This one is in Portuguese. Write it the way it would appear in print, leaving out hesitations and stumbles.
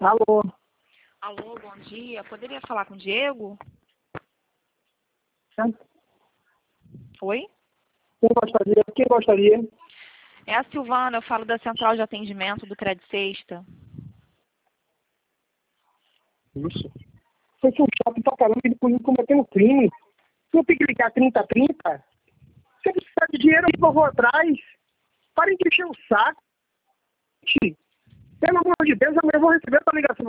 Alô? Alô, bom dia. Poderia falar com o Diego? É? Oi? Quem gostaria? É a Silvana, eu falo da Central de Atendimento do Crédito Sexta. Isso. Você foi um chato pra caramba, ele cometeu um crime. Não tem que ligar 3030? Se precisar de dinheiro, eu vou atrás. Parem de encher o saco. Pelo amor de Deus, amanhã eu vou receber essa ligação.